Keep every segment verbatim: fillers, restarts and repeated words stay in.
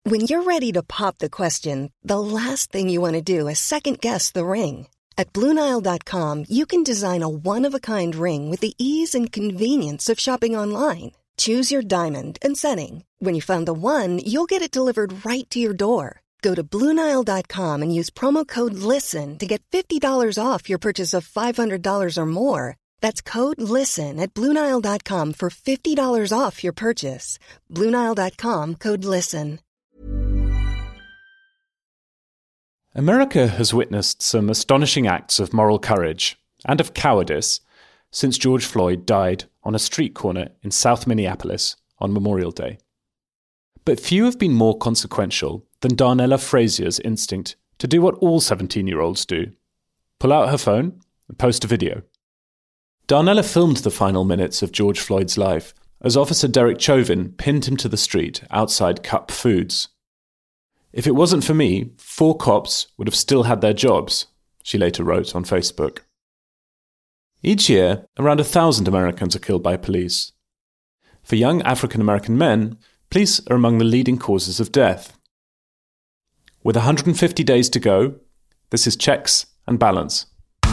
When you're ready to pop the question, the last thing you want to do is second-guess the ring. At Blue Nile dot com, you can design a one-of-a-kind ring with the ease and convenience of shopping online. Choose your diamond and setting. When you find the one, you'll get it delivered right to your door. Go to Blue Nile dot com and use promo code LISTEN to get fifty dollars off your purchase of five hundred dollars or more. That's code LISTEN at Blue Nile dot com for fifty dollars off your purchase. Blue Nile dot com, code LISTEN. America has witnessed some astonishing acts of moral courage and of cowardice since George Floyd died on a street corner in South Minneapolis on Memorial Day. But few have been more consequential than Darnella Frazier's instinct to do what all seventeen-year-olds do: pull out her phone and post a video. Darnella filmed the final minutes of George Floyd's life as Officer Derek Chauvin pinned him to the street outside Cup Foods. "If it wasn't for me, four cops would have still had their jobs," she later wrote on Facebook. Each year, around a thousand Americans are killed by police. For young African-American men, police are among the leading causes of death. With one hundred fifty days to go, this is Checks and Balance.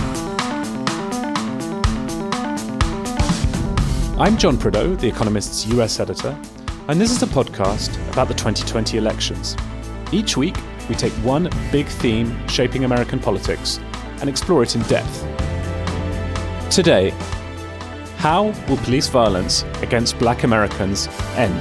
I'm John Prideaux, The Economist's U S editor, and this is a podcast about the twenty twenty elections. Each week, we take one big theme shaping American politics and explore it in depth. Today, how will police violence against Black Americans end?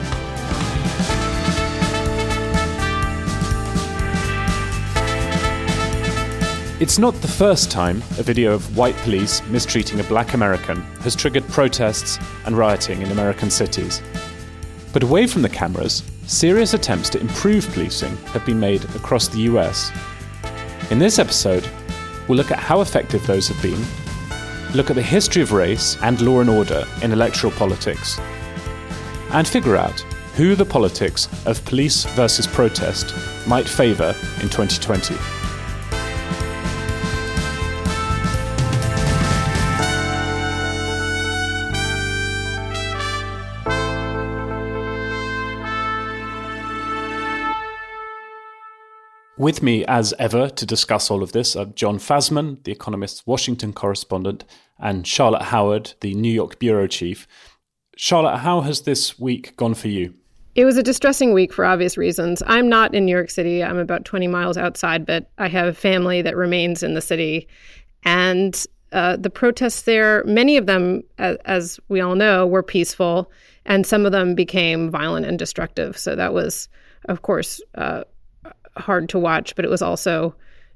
It's not the first time a video of white police mistreating a Black American has triggered protests and rioting in American cities. But away from the cameras, serious attempts to improve policing have been made across the U S. In this episode, we'll look at how effective those have been, look at the history of race and law and order in electoral politics, and figure out who the politics of police versus protest might favour in twenty twenty. With me, as ever, to discuss all of this are John Fasman, The Economist's Washington correspondent, and Charlotte Howard, the New York bureau chief. Charlotte, how has this week gone for you? It was a distressing week for obvious reasons. I'm not in New York City. I'm about twenty miles outside, but I have family that remains in the city. And uh, the protests there, many of them, as, as we all know, were peaceful, and some of them became violent and destructive. So that was, of course, uh, hard to watch, but it was also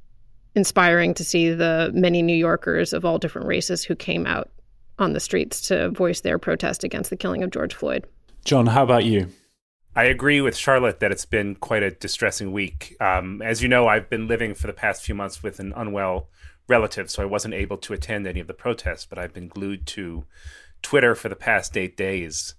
inspiring to see the many New Yorkers of all different races who came out on the streets to voice their protest against the killing of George Floyd. John, how about you? I agree with Charlotte that it's been quite a distressing week. Um, as you know, I've been living for the past few months with an unwell relative, so I wasn't able to attend any of the protests, but I've been glued to Twitter for the past eight days.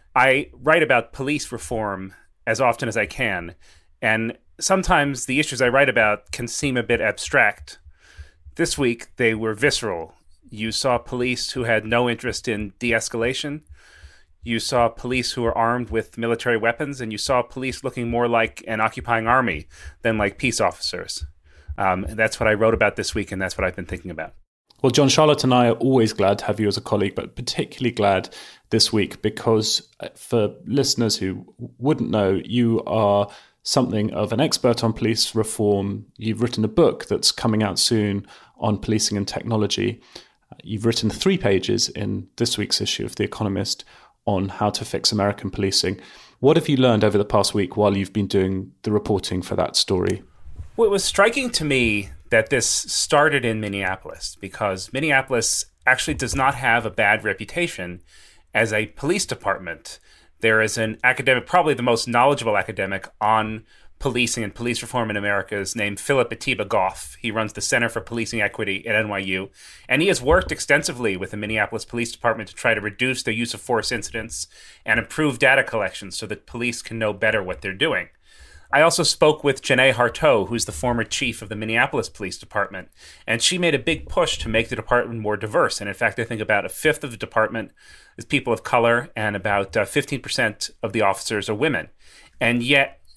I write about police reform as often as I can, and sometimes the issues I write about can seem a bit abstract. This week, they were visceral. You saw police who had no interest in de-escalation. You saw police who were armed with military weapons, and you saw police looking more like an occupying army than like peace officers. Um, that's what I wrote about this week, and that's what I've been thinking about. Well, John, Charlotte and I are always glad to have you as a colleague, but particularly glad this week because for listeners who wouldn't know, you are something of an expert on police reform. You've written a book that's coming out soon on policing and technology. You've written three pages in this week's issue of The Economist on how to fix American policing. What have you learned over the past week while you've been doing the reporting for that story? Well, it was striking to me that this started in Minneapolis because Minneapolis actually does not have a bad reputation as a police department. There is an academic, probably the most knowledgeable academic on policing and police reform in America, is named Philip Atiba Goff. He runs the Center for Policing Equity at N Y U, and he has worked extensively with the Minneapolis Police Department to try to reduce their use of force incidents and improve data collection so that police can know better what they're doing. I also spoke with Janae Harteau, who's the former chief of the Minneapolis Police Department, and she made a big push to make the department more diverse. And in fact, I think about a fifth of the department is people of color, and about uh, fifteen percent of the officers are women. And yet,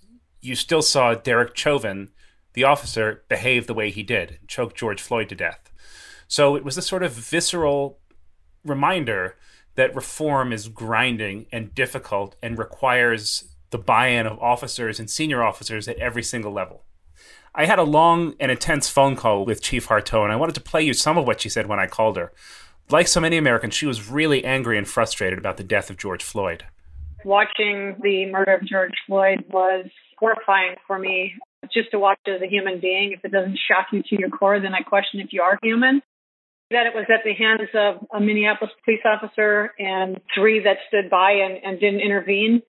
you still saw Derek Chauvin, the officer, behave the way he did, choke George Floyd to death. So it was a sort of visceral reminder that reform is grinding and difficult and requires the buy-in of officers and senior officers at every single level. I had a long and intense phone call with Chief Harteau, and I wanted to play you some of what she said when I called her. Like so many Americans, she was really angry and frustrated about the death of George Floyd. Watching the murder of George Floyd was horrifying for me, just to watch as a human being. If it doesn't shock you to your core, then I question if you are human. That it was at the hands of a Minneapolis police officer and three that stood by and, and didn't intervene.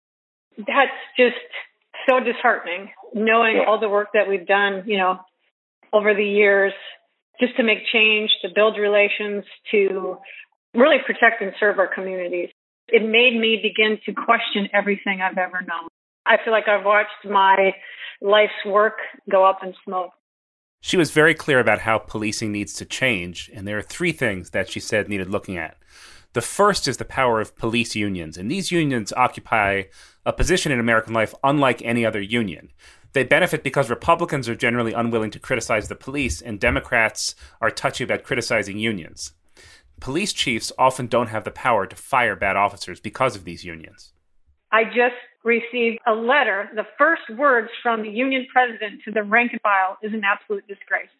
That's just so disheartening, knowing yeah. all the work that we've done, you know, over the years, just to make change, to build relations, to really protect and serve our communities. It made me begin to question everything I've ever known. I feel like I've watched my life's work go up in smoke. She was very clear about how policing needs to change, and there are three things that she said needed looking at. The first is the power of police unions, and these unions occupy a position in American life unlike any other union. They benefit because Republicans are generally unwilling to criticize the police, and Democrats are touchy about criticizing unions. Police chiefs often don't have the power to fire bad officers because of these unions. I just received a letter. The first words from the union president to the rank and file is an absolute disgrace.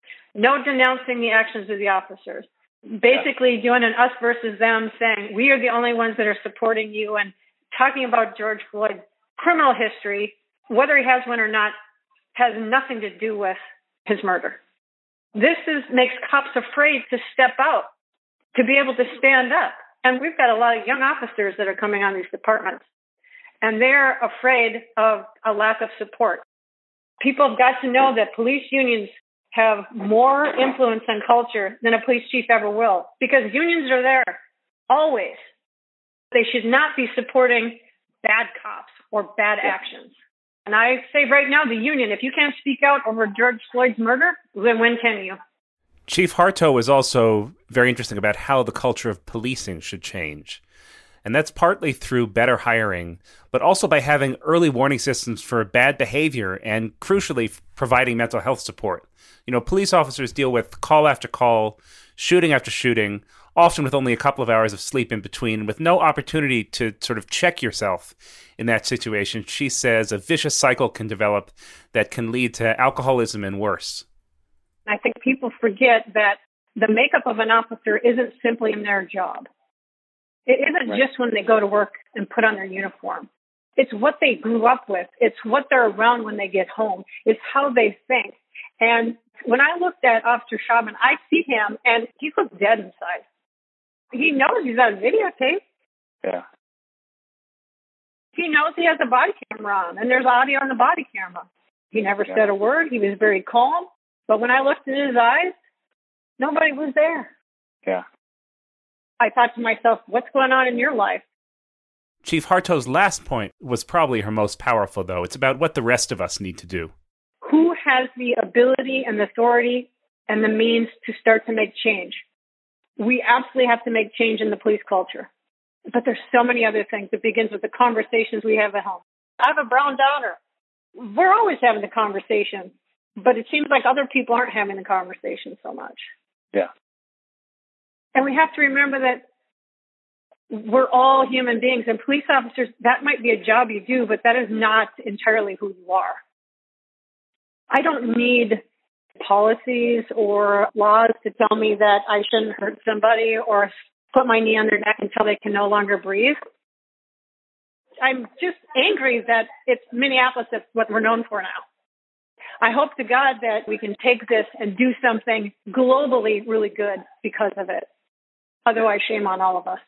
No denouncing the actions of the officers. Basically doing an us versus them, saying we are the only ones that are supporting you, and talking about George Floyd's criminal history, whether he has one or not, has nothing to do with his murder. This is makes cops afraid to step out, to be able to stand up. And we've got a lot of young officers that are coming on these departments, and they're afraid of a lack of support. People have got to know that police unions have more influence on culture than a police chief ever will, because unions are there always. They should not be supporting bad cops or bad actions. And I say right now, the union, if you can't speak out over George Floyd's murder, then when can you? Chief Harteau was also very interesting about how the culture of policing should change. And that's partly through better hiring, but also by having early warning systems for bad behavior and, crucially, providing mental health support. You know, police officers deal with call after call, shooting after shooting, often with only a couple of hours of sleep in between, with no opportunity to sort of check yourself in that situation. She says a vicious cycle can develop that can lead to alcoholism and worse. I think people forget that the makeup of an officer isn't simply in their job. It isn't right. just when they go to work and put on their uniform. It's what they grew up with. It's what they're around when they get home. It's how they think. And when I looked at Officer Chauvin, I see him, and he looks dead inside. He knows he's on videotape. Yeah. He knows he has a body camera on, and there's audio on the body camera. He never yeah. said a word. He was very calm. But when I looked in his eyes, nobody was there. Yeah. I thought to myself, what's going on in your life? Chief Harteau's last point was probably her most powerful, though. It's about what the rest of us need to do. Who has the ability and the authority and the means to start to make change? We absolutely have to make change in the police culture. But there's so many other things. It begins with the conversations we have at home. I have a brown daughter. We're always having the conversation, but it seems like other people aren't having the conversation so much. Yeah. And we have to remember that we're all human beings, and police officers, that might be a job you do, but that is not entirely who you are. I don't need policies or laws to tell me that I shouldn't hurt somebody or put my knee on their neck until they can no longer breathe. I'm just angry that it's Minneapolis, that's what we're known for now. I hope to God that we can take this and do something globally really good because of it. Otherwise, shame on all of us.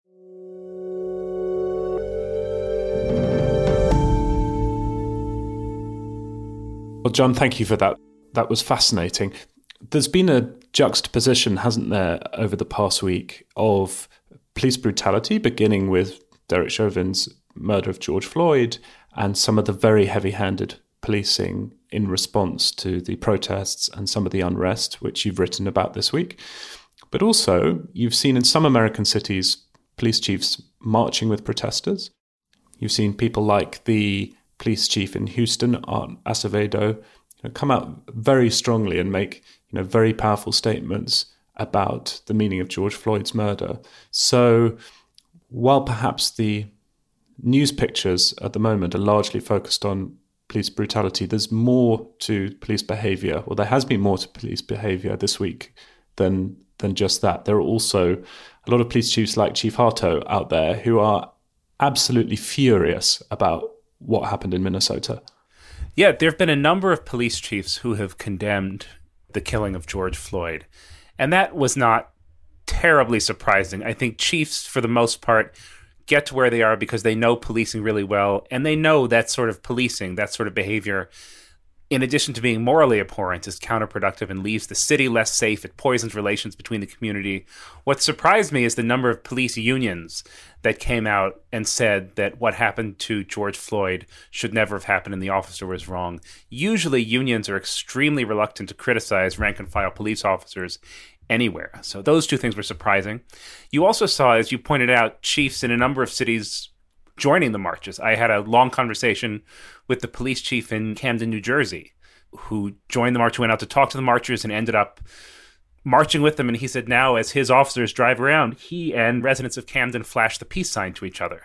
Well, John, thank you for that. That was fascinating. There's been a juxtaposition, hasn't there, over the past week of police brutality, beginning with Derek Chauvin's murder of George Floyd and some of the very heavy-handed policing in response to the protests and some of the unrest, which you've written about this week. But also, you've seen in some American cities police chiefs marching with protesters. You've seen people like the police chief in Houston, Art Acevedo, you know, come out very strongly and make, you know, very powerful statements about the meaning of George Floyd's murder. So while perhaps the news pictures at the moment are largely focused on police brutality, there's more to police behaviour, or there has been more to police behaviour this week than than just that. There are also a lot of police chiefs like Chief Harto out there who are absolutely furious about what happened in Minnesota. Yeah, there have been a number of police chiefs who have condemned the killing of George Floyd. And that was not terribly surprising. I think chiefs, for the most part, get to where they are because they know policing really well, and they know that sort of policing, that sort of behavior, in addition to being morally abhorrent, is counterproductive and leaves the city less safe. It poisons relations between the community. What surprised me is the number of police unions that came out and said that what happened to George Floyd should never have happened and the officer was wrong. Usually unions are extremely reluctant to criticize rank-and-file police officers anywhere. So those two things were surprising. You also saw, as you pointed out, chiefs in a number of cities joining the marches. I had a long conversation with the police chief in Camden, New Jersey, who joined the march, went out to talk to the marchers and ended up marching with them. And he said now, as his officers drive around, he and residents of Camden flash the peace sign to each other.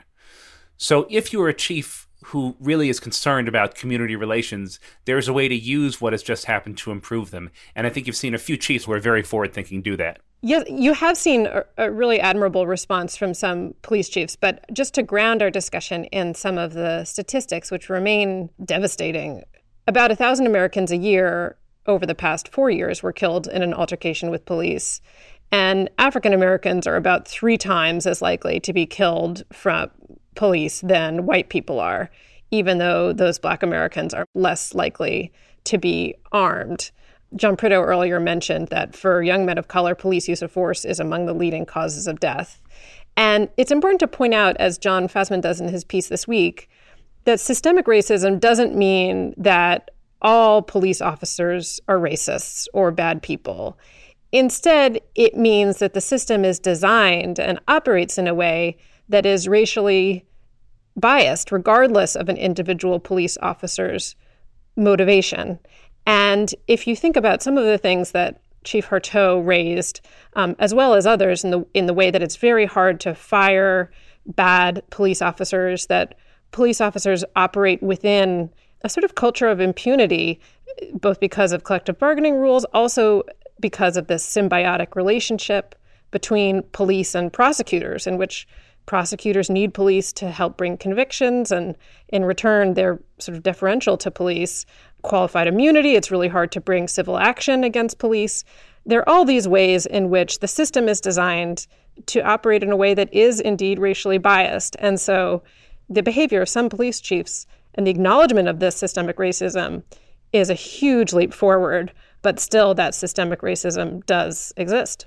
So if you're a chief who really is concerned about community relations, there's a way to use what has just happened to improve them. And I think you've seen a few chiefs who are very forward-thinking do that. Yes, you have seen a, a really admirable response from some police chiefs, but just to ground our discussion in some of the statistics, which remain devastating, about a thousand Americans a year over the past four years were killed in an altercation with police. And African Americans are about three times as likely to be killed from police than white people are, even though those Black Americans are less likely to be armed. John Prideaux earlier mentioned that for young men of color, police use of force is among the leading causes of death. And it's important to point out, as John Fasman does in his piece this week, that systemic racism doesn't mean that all police officers are racists or bad people. Instead, it means that the system is designed and operates in a way that is racially biased, regardless of an individual police officer's motivation. And if you think about some of the things that Chief Harto raised, um, as well as others, in the in the way that it's very hard to fire bad police officers, that police officers operate within a sort of culture of impunity, both because of collective bargaining rules, also because of this symbiotic relationship between police and prosecutors, in which prosecutors need police to help bring convictions, and in return, they're sort of deferential to police. Qualified immunity, it's really hard to bring civil action against police. There are all these ways in which the system is designed to operate in a way that is indeed racially biased. And so the behavior of some police chiefs and the acknowledgement of this systemic racism is a huge leap forward, but still that systemic racism does exist.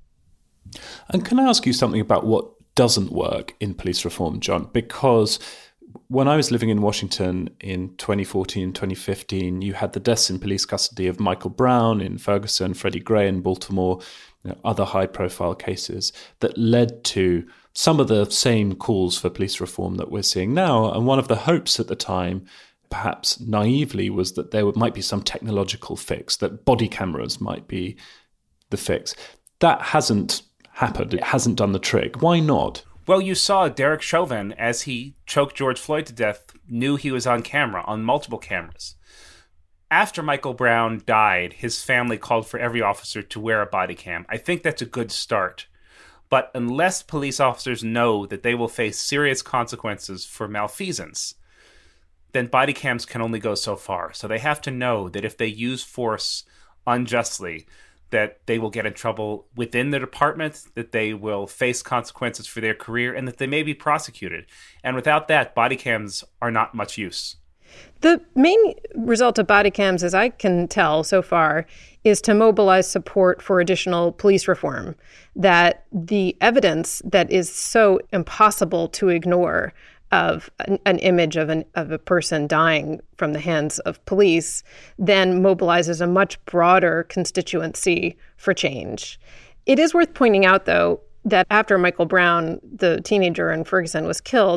And can I ask you something about what doesn't work in police reform, John? Because when I was living in Washington in twenty fourteen, twenty fifteen, you had the deaths in police custody of Michael Brown in Ferguson, Freddie Gray in Baltimore, you know, other high-profile cases that led to some of the same calls for police reform that we're seeing now. And one of the hopes at the time, perhaps naively, was that there might be some technological fix, that body cameras might be the fix. That hasn't happened. It hasn't done the trick. Why not? Well, you saw Derek Chauvin, as he choked George Floyd to death, knew he was on camera, on multiple cameras. After Michael Brown died, his family called for every officer to wear a body cam. I think that's a good start. But unless police officers know that they will face serious consequences for malfeasance, then body cams can only go so far. So they have to know that if they use force unjustly, that they will get in trouble within the department, that they will face consequences for their career, and that they may be prosecuted. And without that, body cams are not much use. The main result of body cams, as I can tell so far, is to mobilize support for additional police reform, that the evidence that is so impossible to ignore of an, an image of an of a person dying from the hands of police then mobilizes a much broader constituency for change. It is worth pointing out, though, that after Michael Brown, the teenager in Ferguson, was killed,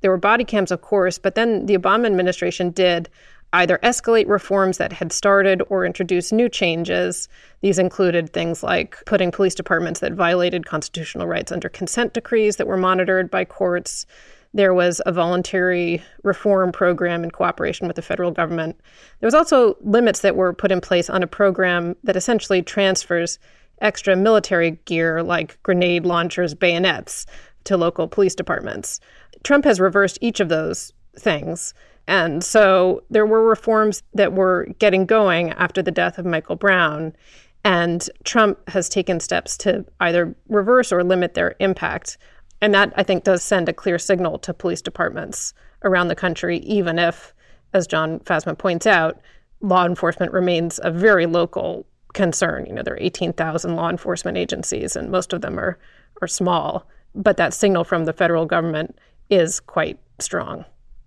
There were body cams, of course, but then the Obama administration did either escalate reforms that had started or introduce new changes. These included things like putting police departments that violated constitutional rights under consent decrees that were monitored by courts. There was a voluntary reform program in cooperation with the federal government. There was also limits that were put in place on a program that essentially transfers extra military gear like grenade launchers, bayonets, to local police departments. Trump has reversed each of those things. And so there were reforms that were getting going after the death of Michael Brown. And Trump has taken steps to either reverse or limit their impact. And that, I think, does send a clear signal to police departments around the country, even if, as John Fasma points out, law enforcement remains a very local concern. You know, there are eighteen thousand law enforcement agencies, and most of them are, are small. But that signal from the federal government is quite strong.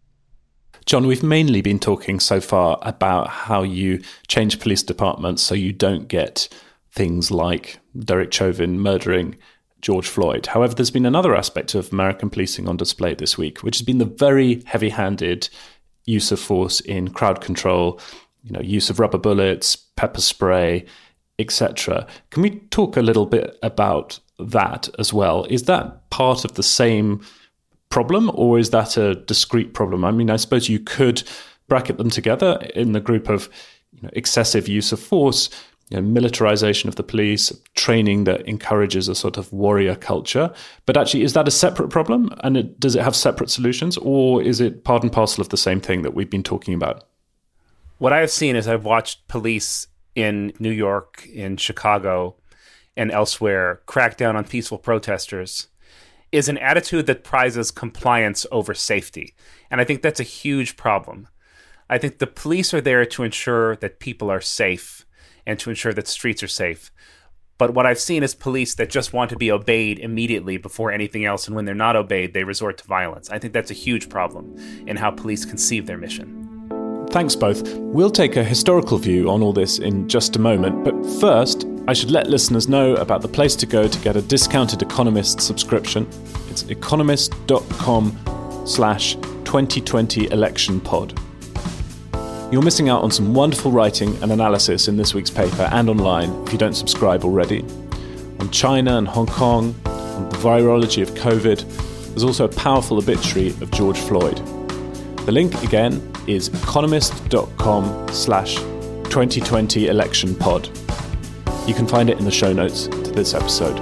John, we've mainly been talking so far about how you change police departments so you don't get things like Derek Chauvin murdering George Floyd. However, there's been another aspect of American policing on display this week, which has been the very heavy-handed use of force in crowd control, you know, use of rubber bullets, pepper spray, et cetera. Can we talk a little bit about that as well? Is that part of the same problem, or is that a discrete problem? I mean, I suppose you could bracket them together in the group of, you know, excessive use of force, you know, militarization of the police, training that encourages a sort of warrior culture. But actually, is that a separate problem? And it, does it have separate solutions, or is it part and parcel of the same thing that we've been talking about? What I have seen is I've watched police in New York, in Chicago, and elsewhere crack down on peaceful protesters is an attitude that prizes compliance over safety. And I think that's a huge problem. I think the police are there to ensure that people are safe and to ensure that streets are safe. But what I've seen is police that just want to be obeyed immediately before anything else, and when they're not obeyed, they resort to violence. I think that's a huge problem in how police conceive their mission. Thanks both. We'll take a historical view on all this in just a moment, but first, I should let listeners know about the place to go to get a discounted Economist subscription. It's economist.com slash 2020 election pod. You're missing out on some wonderful writing and analysis in this week's paper and online if you don't subscribe already. On China and Hong Kong, on the virology of COVID, there's also a powerful obituary of George Floyd. The link again is economist.com slash 2020 election pod. You can find it in the show notes to this episode.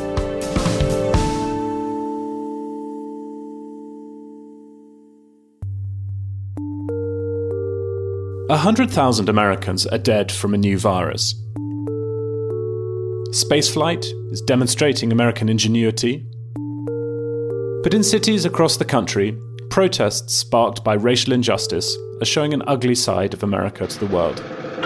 A hundred thousand Americans are dead from a new virus. Spaceflight is demonstrating American ingenuity. But in cities across the country, protests sparked by racial injustice are showing an ugly side of America to the world.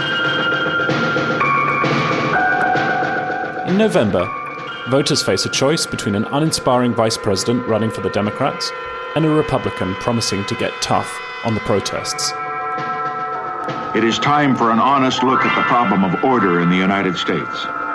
In November, voters face a choice between an uninspiring vice president running for the Democrats and a Republican promising to get tough on the protests. It is time for an honest look at the problem of order in the United States.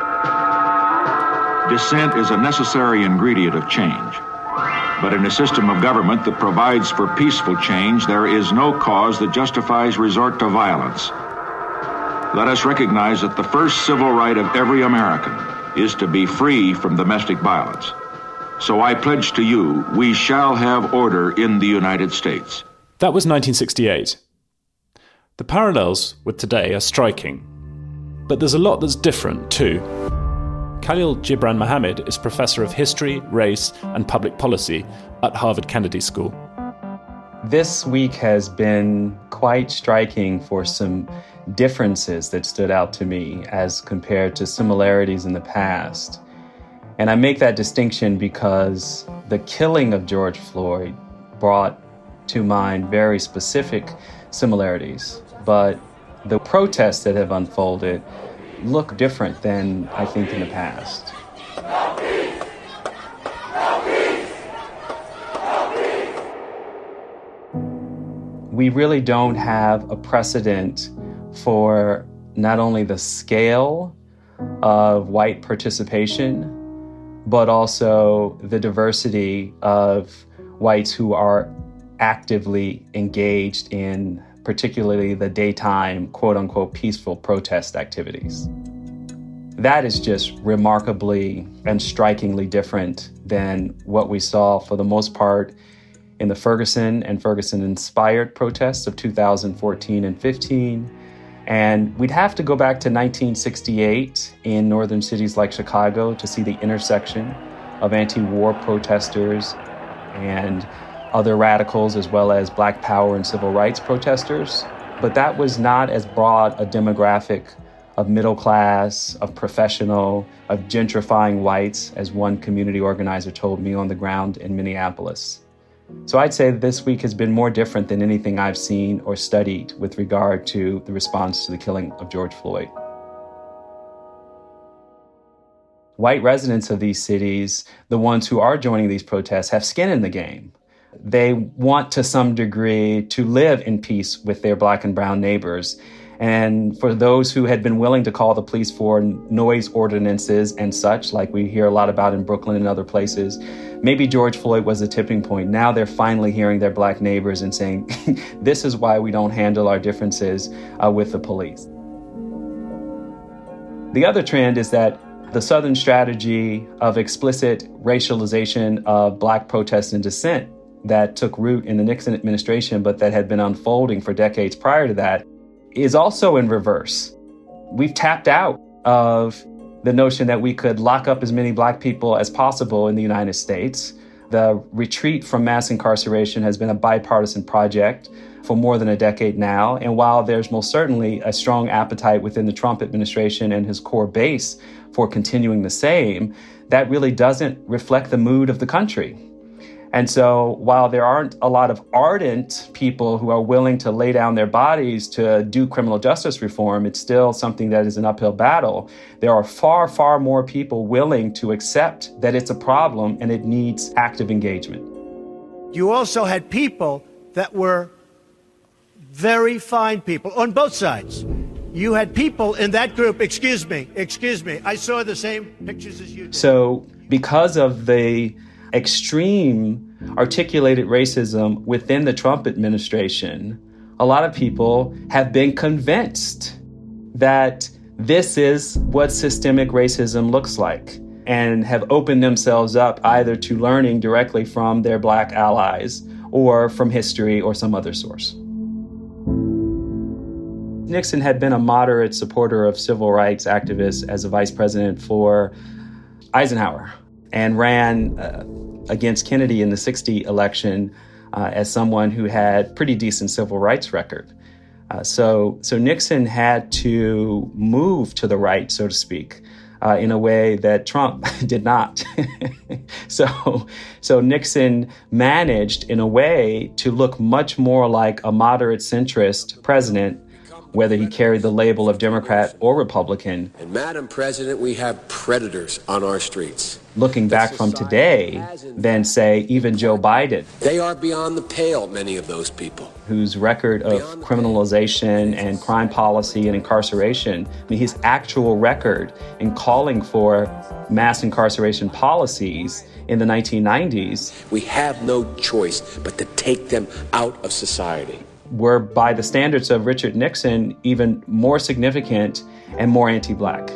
Dissent is a necessary ingredient of change. But in a system of government that provides for peaceful change, there is no cause that justifies resort to violence. Let us recognize that the first civil right of every American is to be free from domestic violence. So I pledge to you, we shall have order in the United States. That was nineteen sixty-eight. The parallels with today are striking. But there's a lot that's different too. Khalil Gibran Muhammad is Professor of History, Race and Public Policy at Harvard Kennedy School. This week has been quite striking for some differences that stood out to me as compared to similarities in the past. And I make that distinction because the killing of George Floyd brought to mind very specific similarities, but the protests that have unfolded look different than I think in the past. We really don't have a precedent for not only the scale of white participation, but also the diversity of whites who are actively engaged in particularly the daytime, quote unquote, peaceful protest activities. That is just remarkably and strikingly different than what we saw for the most part in the Ferguson and Ferguson-inspired protests of two thousand fourteen and fifteen. And we'd have to go back to nineteen sixty-eight in northern cities like Chicago to see the intersection of anti-war protesters and other radicals, as well as Black Power and civil rights protesters. But that was not as broad a demographic of middle class, of professional, of gentrifying whites, as one community organizer told me on the ground in Minneapolis. So I'd say this week has been more different than anything I've seen or studied with regard to the response to the killing of George Floyd. White residents of these cities, the ones who are joining these protests, have skin in the game. They want to some degree to live in peace with their Black and brown neighbors. And for those who had been willing to call the police for noise ordinances and such, like we hear a lot about in Brooklyn and other places, maybe George Floyd was a tipping point. Now they're finally hearing their Black neighbors and saying, this is why we don't handle our differences uh, with the police. The other trend is that the Southern strategy of explicit racialization of Black protest and dissent that took root in the Nixon administration, but that had been unfolding for decades prior to that, is also in reverse. We've tapped out of the notion that we could lock up as many Black people as possible in the United States. The retreat from mass incarceration has been a bipartisan project for more than a decade now. And while there's most certainly a strong appetite within the Trump administration and his core base for continuing the same, that really doesn't reflect the mood of the country. And so while there aren't a lot of ardent people who are willing to lay down their bodies to do criminal justice reform, it's still something that is an uphill battle. There are far, far more people willing to accept that it's a problem and it needs active engagement. You also had people that were very fine people on both sides. You had people in that group, excuse me, excuse me, I saw the same pictures as you did. So because of the extreme articulated racism within the Trump administration, a lot of people have been convinced that this is what systemic racism looks like and have opened themselves up either to learning directly from their Black allies or from history or some other source. Nixon had been a moderate supporter of civil rights activists as a vice president for Eisenhower and ran uh, against Kennedy in the sixty election uh, as someone who had pretty decent civil rights record. Uh, so, so Nixon had to move to the right, so to speak, uh, in a way that Trump did not. so, so Nixon managed in a way to look much more like a moderate centrist president, whether he carried the label of Democrat or Republican. And Madam President, we have predators on our streets. Looking back from today, than say even Joe Biden. They are beyond the pale, many of those people. Whose record of criminalization and crime policy and incarceration, I mean, his actual record in calling for mass incarceration policies in the nineteen nineties. We have no choice but to take them out of society. Were, by the standards of Richard Nixon, even more significant and more anti-Black.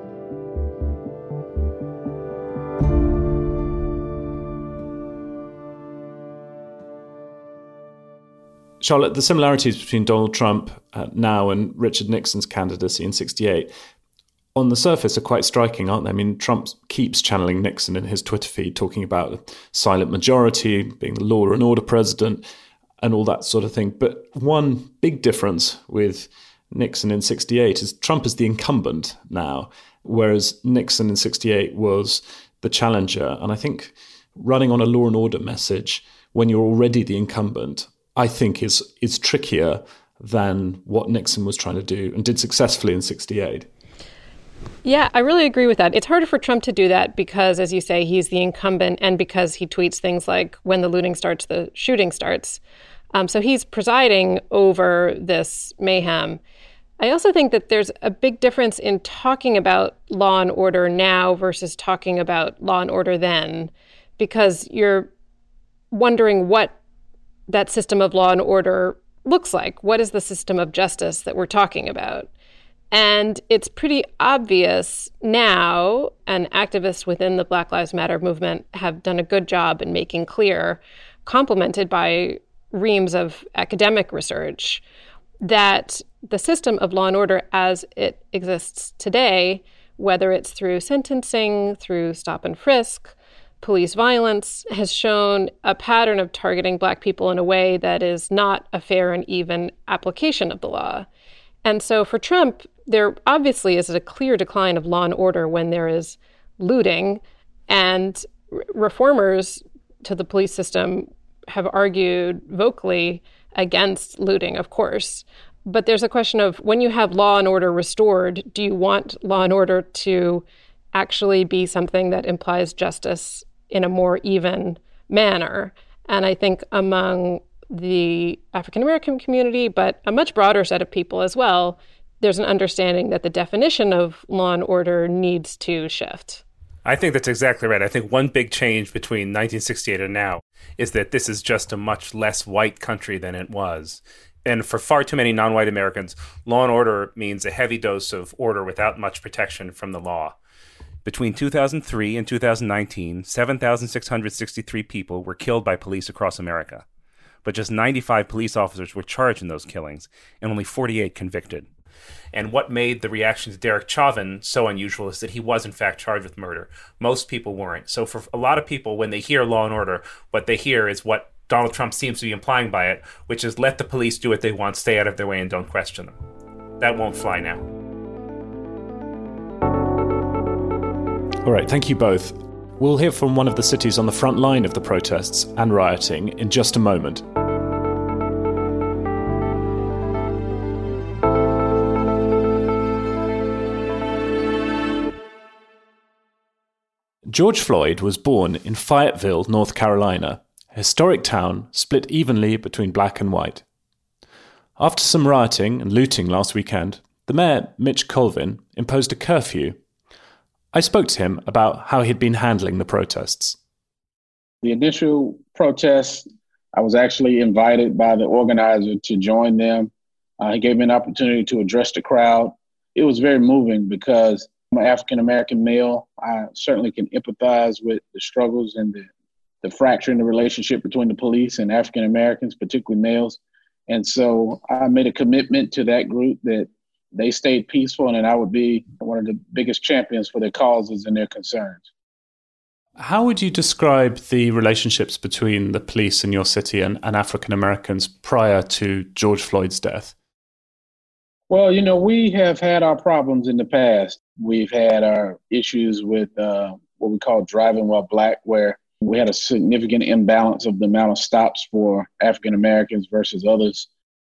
Charlotte, the similarities between Donald Trump uh, now and Richard Nixon's candidacy in sixty-eight, on the surface, are quite striking, aren't they? I mean, Trump keeps channeling Nixon in his Twitter feed, talking about a silent majority, being the law and order president, and all that sort of thing. But one big difference with Nixon in sixty-eight is Trump is the incumbent now, whereas Nixon in sixty-eight was the challenger. And I think running on a law and order message when you're already the incumbent, I think is is trickier than what Nixon was trying to do and did successfully in sixty-eight. Yeah, I really agree with that. It's harder for Trump to do that because, as you say, he's the incumbent and because he tweets things like, when the looting starts, the shooting starts. Um, so he's presiding over this mayhem. I also think that there's a big difference in talking about law and order now versus talking about law and order then, because you're wondering what that system of law and order looks like. What is the system of justice that we're talking about? And it's pretty obvious now, and activists within the Black Lives Matter movement have done a good job in making clear, complemented by reams of academic research, that the system of law and order as it exists today, whether it's through sentencing, through stop and frisk, police violence, has shown a pattern of targeting Black people in a way that is not a fair and even application of the law. And so for Trump, there obviously is a clear decline of law and order when there is looting, and reformers to the police system have argued vocally against looting, of course. But there's a question of, when you have law and order restored, do you want law and order to actually be something that implies justice in a more even manner? And I think among the African-American community, but a much broader set of people as well, there's an understanding that the definition of law and order needs to shift. I think that's exactly right. I think one big change between nineteen sixty-eight and now is that this is just a much less white country than it was. And for far too many non-white Americans, law and order means a heavy dose of order without much protection from the law. Between two thousand three and two thousand nineteen, seven thousand six hundred sixty-three people were killed by police across America. But just ninety-five police officers were charged in those killings, and only forty-eight convicted. And what made the reaction to Derek Chauvin so unusual is that he was, in fact, charged with murder. Most people weren't. So for a lot of people, when they hear law and order, what they hear is what Donald Trump seems to be implying by it, which is let the police do what they want, stay out of their way, and don't question them. That won't fly now. All right, thank you both. We'll hear from one of the cities on the front line of the protests and rioting in just a moment. George Floyd was born in Fayetteville, North Carolina, a historic town split evenly between black and white. After some rioting and looting last weekend, the mayor, Mitch Colvin, imposed a curfew. I spoke to him about how he'd been handling the protests. The initial protests, I was actually invited by the organizer to join them. Uh, he gave me an opportunity to address the crowd. It was very moving because I'm an African-American male. I certainly can empathize with the struggles and the, the fracture in the relationship between the police and African-Americans, particularly males. And so I made a commitment to that group that they stayed peaceful and that I would be one of the biggest champions for their causes and their concerns. How would you describe the relationships between the police in your city and, and African Americans prior to George Floyd's death? Well, you know, we have had our problems in the past. We've had our issues with uh, what we call driving while black, where we had a significant imbalance of the amount of stops for African Americans versus others.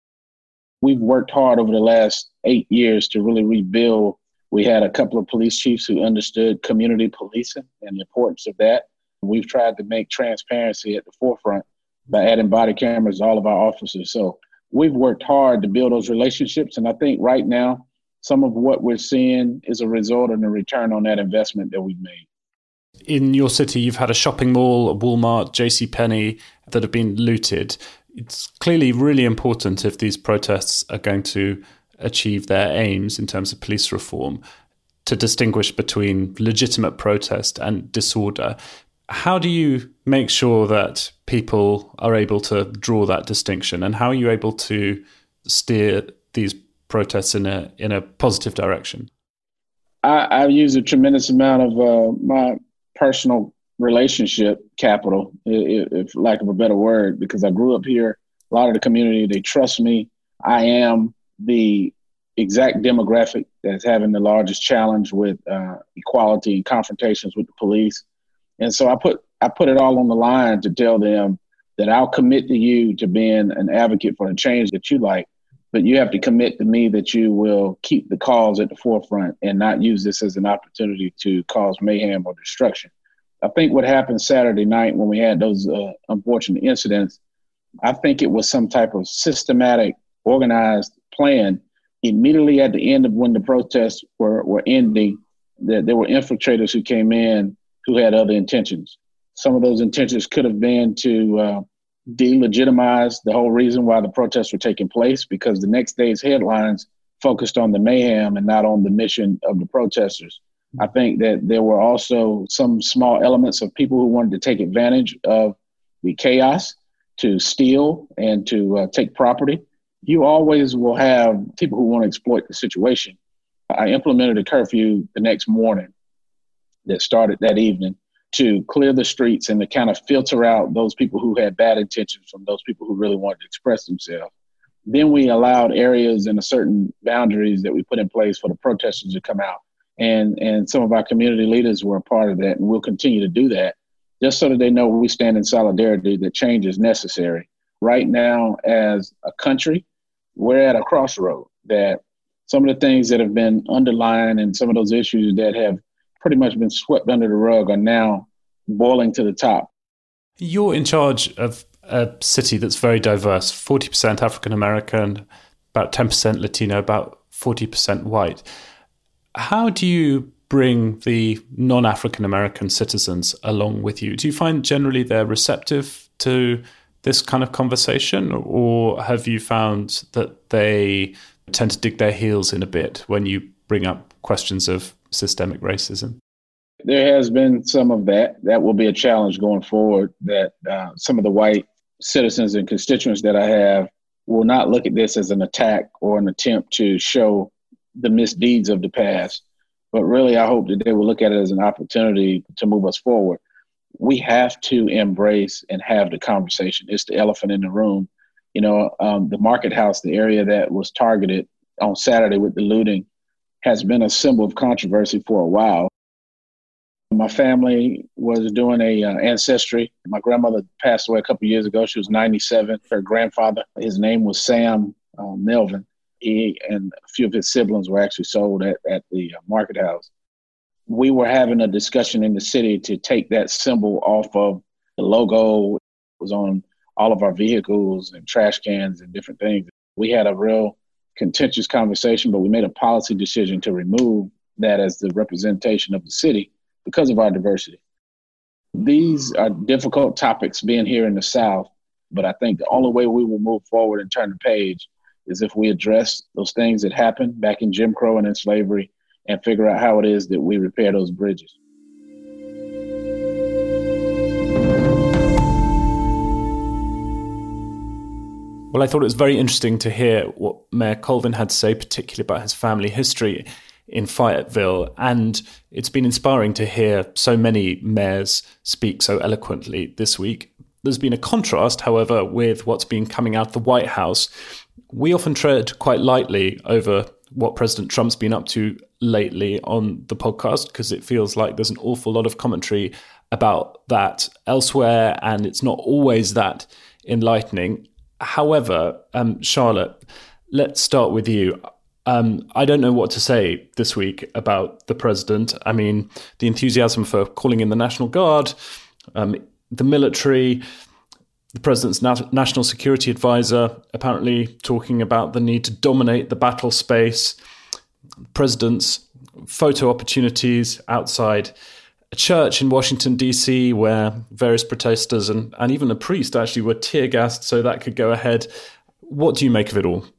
We've worked hard over the last eight years to really rebuild. We had a couple of police chiefs who understood community policing and the importance of that. We've tried to make transparency at the forefront by adding body cameras to all of our officers. So we've worked hard to build those relationships. And I think right now, some of what we're seeing is a result of the return on that investment that we've made. In your city, you've had a shopping mall, a Walmart, JCPenney that have been looted. It's clearly really important if these protests are going to achieve their aims in terms of police reform to distinguish between legitimate protest and disorder. How do you make sure that people are able to draw that distinction, and how are you able to steer these protests in a in a positive direction? I, I've used a tremendous amount of uh, my personal relationship capital, if, if lack of a better word, because I grew up here. A lot of the community, they trust me. I am the exact demographic that's having the largest challenge with uh, equality and confrontations with the police. And so I put I put it all on the line to tell them that I'll commit to you to being an advocate for the change that you like, but you have to commit to me that you will keep the cause at the forefront and not use this as an opportunity to cause mayhem or destruction. I think what happened Saturday night when we had those uh, unfortunate incidents, I think it was some type of systematic, organized plan. Immediately at the end of when the protests were, were ending, that there were infiltrators who came in who had other intentions. Some of those intentions could have been to uh, delegitimized the whole reason why the protests were taking place, because the next day's headlines focused on the mayhem and not on the mission of the protesters. I think that there were also some small elements of people who wanted to take advantage of the chaos to steal and to uh, take property. You always will have people who want to exploit the situation. I implemented a curfew the next morning that started that evening to clear the streets and to kind of filter out those people who had bad intentions from those people who really wanted to express themselves. Then we allowed areas and a certain boundaries that we put in place for the protesters to come out. And, and some of our community leaders were a part of that, and we'll continue to do that just so that they know we stand in solidarity, that change is necessary. Right now, as a country, we're at a crossroad that some of the things that have been underlying and some of those issues that have pretty much been swept under the rug are now boiling to the top. You're in charge of a city that's very diverse, forty percent African American, about ten percent Latino, about forty percent white. How do you bring the non-African American citizens along with you? Do you find generally they're receptive to this kind of conversation, or have you found that they tend to dig their heels in a bit when you bring up questions of systemic racism? There has been some of that. That will be a challenge going forward, that uh, some of the white citizens and constituents that I have will not look at this as an attack or an attempt to show the misdeeds of the past, but really I hope that they will look at it as an opportunity to move us forward. We have to embrace and have the conversation. It's the elephant in the room. You know, um, the Market House, the area that was targeted on Saturday with the looting, has been a symbol of controversy for a while. My family was doing a uh, ancestry. My grandmother passed away a couple of years ago. She was ninety-seven. Her grandfather, his name was Sam uh, Melvin. He and a few of his siblings were actually sold at, at the uh, Market House. We were having a discussion in the city to take that symbol off of the logo. It was on all of our vehicles and trash cans and different things. We had a real contentious conversation, but we made a policy decision to remove that as the representation of the city because of our diversity. These are difficult topics being here in the South, but I think the only way we will move forward and turn the page is if we address those things that happened back in Jim Crow and in slavery and figure out how it is that we repair those bridges. Well, I thought it was very interesting to hear what Mayor Colvin had to say, particularly about his family history in Fayetteville. And it's been inspiring to hear so many mayors speak so eloquently this week. There's been a contrast, however, with what's been coming out of the White House. We often tread quite lightly over what President Trump's been up to lately on the podcast, because it feels like there's an awful lot of commentary about that elsewhere, and it's not always that enlightening. However, um, Charlotte, let's start with you. Um, I don't know what to say this week about the president. I mean, the enthusiasm for calling in the National Guard, um, the military, the president's nat- national security advisor apparently talking about the need to dominate the battle space, president's photo opportunities outside a church in Washington, D C, where various protesters and, and even a priest actually were tear-gassed so that could go ahead. What do you make of it all?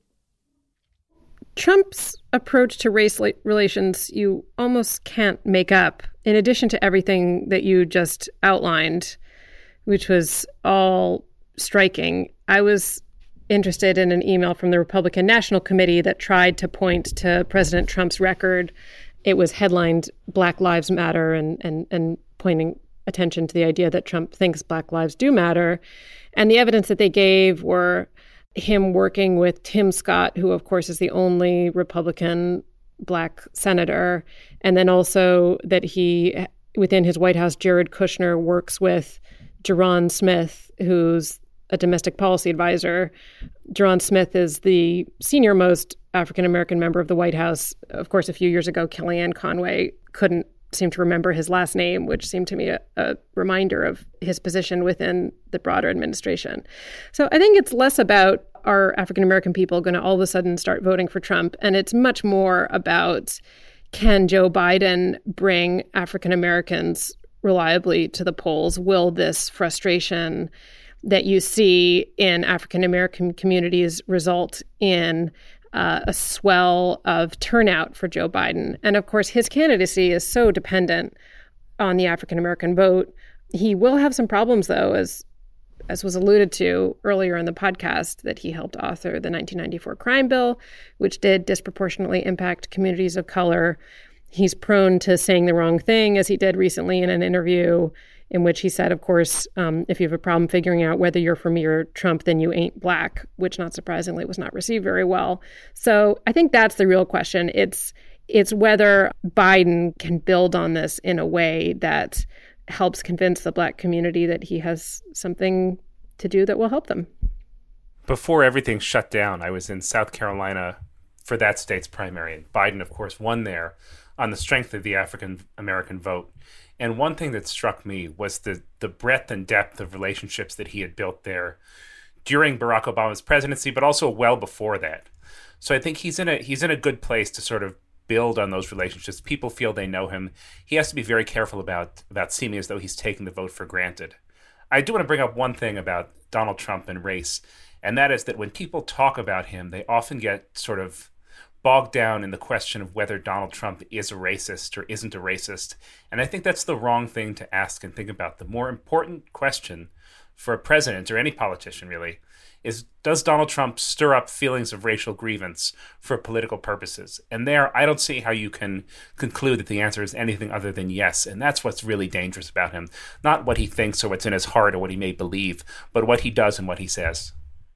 Trump's approach to race relations, you almost can't make up. In addition to everything that you just outlined, which was all striking, I was interested in an email from the Republican National Committee that tried to point to President Trump's record. It was headlined Black Lives Matter and, and, and pointing attention to the idea that Trump thinks Black lives do matter. And the evidence that they gave were him working with Tim Scott, who, of course, is the only Republican Black senator. And then also that he, within his White House, Jared Kushner works with Ja'Ron Smith, who's a domestic policy advisor. Ja'Ron Smith is the senior most African-American member of the White House. Of course, a few years ago, Kellyanne Conway couldn't seem to remember his last name, which seemed to me a, a reminder of his position within the broader administration. So I think it's less about are African-American people going to all of a sudden start voting for Trump, and it's much more about can Joe Biden bring African-Americans reliably to the polls? Will this frustration that you see in African American communities result in uh, a swell of turnout for Joe Biden. And of course, his candidacy is so dependent on the African American vote. He will have some problems, though, as as was alluded to earlier in the podcast, that he helped author the nineteen ninety-four crime bill, which did disproportionately impact communities of color. He's prone to saying the wrong thing, as he did recently in an interview in which he said, of course, um, if you have a problem figuring out whether you're for me or Trump, then you ain't black, which not surprisingly was not received very well. So I think that's the real question. It's it's whether Biden can build on this in a way that helps convince the black community that he has something to do that will help them. Before everything shut down, I was in South Carolina for that state's primary. And Biden, of course, won there on the strength of the African American vote. And one thing that struck me was the the breadth and depth of relationships that he had built there during Barack Obama's presidency, but also well before that. So I think he's in a he's in a good place to sort of build on those relationships. People feel they know him. He has to be very careful about about seeming as though he's taking the vote for granted. I do want to bring up one thing about Donald Trump and race, and that is that when people talk about him, they often get sort of bogged down in the question of whether Donald Trump is a racist or isn't a racist. And I think that's the wrong thing to ask and think about. The more important question for a president or any politician, really, is does Donald Trump stir up feelings of racial grievance for political purposes? And there, I don't see how you can conclude that the answer is anything other than yes. And that's what's really dangerous about him. Not what he thinks or what's in his heart or what he may believe, but what he does and what he says.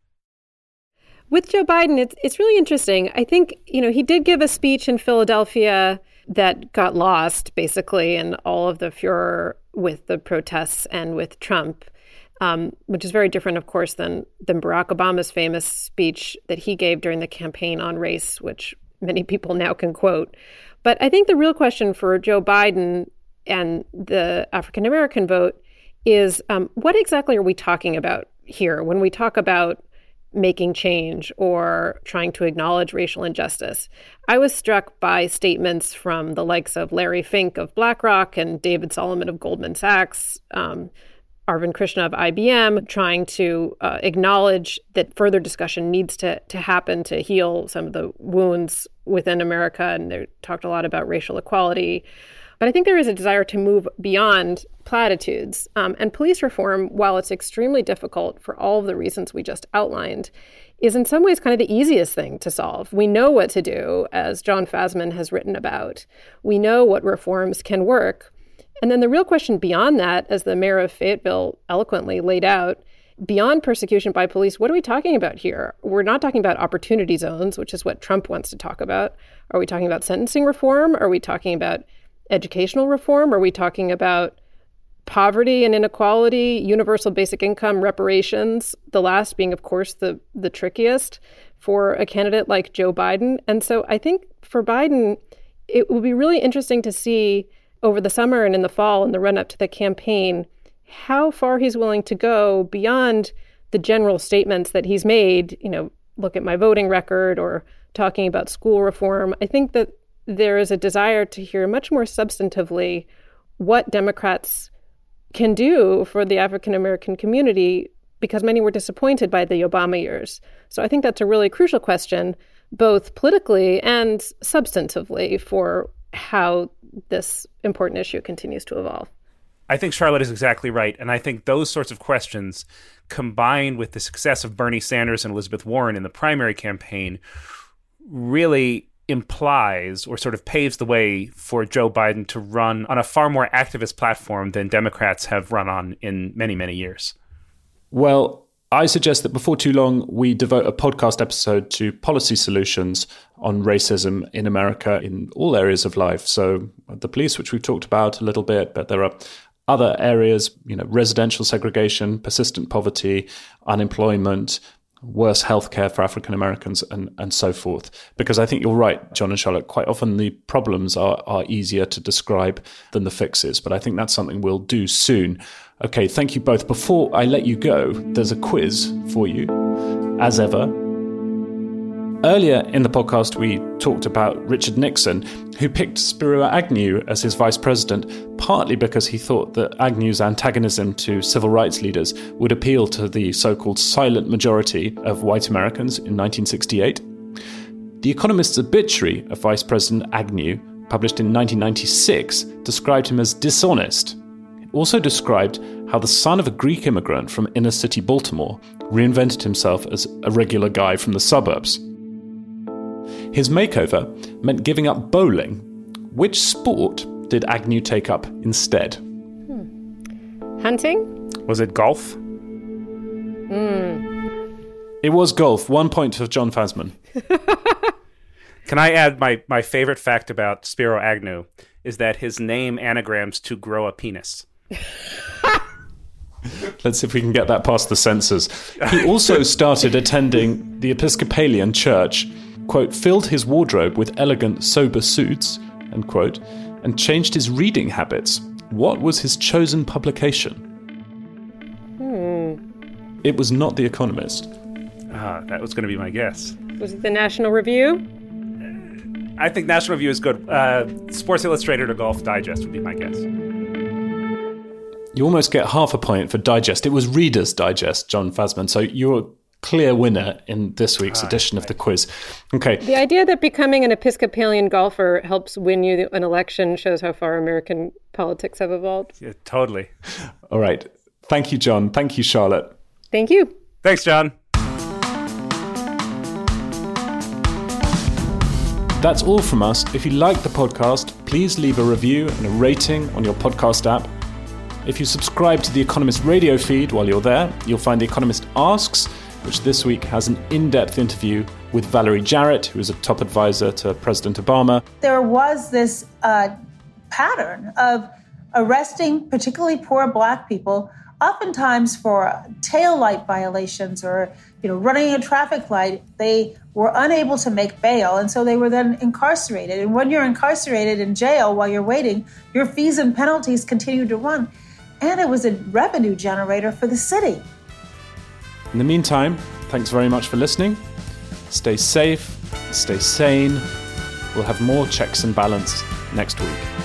With Joe Biden, it's it's really interesting. I think, you know, he did give a speech in Philadelphia that got lost, basically, in all of the furor with the protests and with Trump, um, which is very different, of course, than, than Barack Obama's famous speech that he gave during the campaign on race, which many people now can quote. But I think the real question for Joe Biden and the African American vote is, um, what exactly are we talking about here when we talk about making change or trying to acknowledge racial injustice? I was struck by statements from the likes of Larry Fink of BlackRock and David Solomon of Goldman Sachs, um, Arvind Krishna of I B M, trying to uh, acknowledge that further discussion needs to, to happen to heal some of the wounds within America. And they talked a lot about racial equality. But I think there is a desire to move beyond platitudes. Um, and police reform, while it's extremely difficult for all of the reasons we just outlined, is in some ways kind of the easiest thing to solve. We know what to do, as John Fasman has written about. We know what reforms can work. And then the real question beyond that, as the mayor of Fayetteville eloquently laid out, beyond persecution by police, what are we talking about here? We're not talking about opportunity zones, which is what Trump wants to talk about. Are we talking about sentencing reform? Are we talking about educational reform? Are we talking about poverty and inequality, universal basic income, reparations, the last being, of course, the, the trickiest for a candidate like Joe Biden? And so I think for Biden, it will be really interesting to see over the summer and in the fall and the run-up to the campaign how far he's willing to go beyond the general statements that he's made, you know, look at my voting record or talking about school reform. I think that there is a desire to hear much more substantively what Democrats can do for the African American community, because many were disappointed by the Obama years. So I think that's a really crucial question, both politically and substantively, for how this important issue continues to evolve. I think Charlotte is exactly right. And I think those sorts of questions, combined with the success of Bernie Sanders and Elizabeth Warren in the primary campaign, really implies or sort of paves the way for Joe Biden to run on a far more activist platform than Democrats have run on in many, many years. Well, I suggest that before too long, we devote a podcast episode to policy solutions on racism in America in all areas of life. So the police, which we've talked about a little bit, but there are other areas, you know, residential segregation, persistent poverty, unemployment, worse healthcare for African Americans, and, and so forth. Because I think you're right, John and Charlotte, quite often the problems are, are easier to describe than the fixes. But I think that's something we'll do soon. Okay, thank you both. Before I let you go, there's a quiz for you, as ever. Earlier in the podcast, we talked about Richard Nixon, who picked Spiro Agnew as his vice president, partly because he thought that Agnew's antagonism to civil rights leaders would appeal to the so-called silent majority of white Americans in nineteen sixty-eight. The Economist's obituary of Vice President Agnew, published in nineteen ninety-six, described him as dishonest. It also described how the son of a Greek immigrant from inner-city Baltimore reinvented himself as a regular guy from the suburbs. His makeover meant giving up bowling. Which sport did Agnew take up instead? Hmm. Hunting? Was it golf? Hmm. It was golf. One point for John Fasman. Can I add my, my favorite fact about Spiro Agnew is that his name anagrams to grow a penis. Let's see if we can get that past the censors. He also started attending the Episcopalian Church, quote, filled his wardrobe with elegant, sober suits, end quote, and changed his reading habits. What was his chosen publication? Hmm. It was not The Economist. Ah, that was going to be my guess. Was it the National Review? I think National Review is good. Uh, Sports Illustrated or Golf Digest would be my guess. You almost get half a point for Digest. It was Reader's Digest, John Fasman. So you're a clear winner in this week's ah, edition of the quiz. Okay. The idea that becoming an Episcopalian golfer helps win you an election shows how far American politics have evolved. Yeah, totally. All right. Thank you, John. Thank you, Charlotte. Thank you. Thanks, John. That's all from us. If you like the podcast, please leave a review and a rating on your podcast app. If you subscribe to The Economist radio feed while you're there, you'll find The Economist Asks, which this week has an in-depth interview with Valerie Jarrett, who is a top advisor to President Obama. There was this uh, pattern of arresting particularly poor Black people, oftentimes for taillight violations or, you know, running a traffic light. They were unable to make bail, and so they were then incarcerated. And when you're incarcerated in jail while you're waiting, your fees and penalties continue to run. And it was a revenue generator for the city. In the meantime, thanks very much for listening. Stay safe, stay sane. We'll have more checks and balance next week.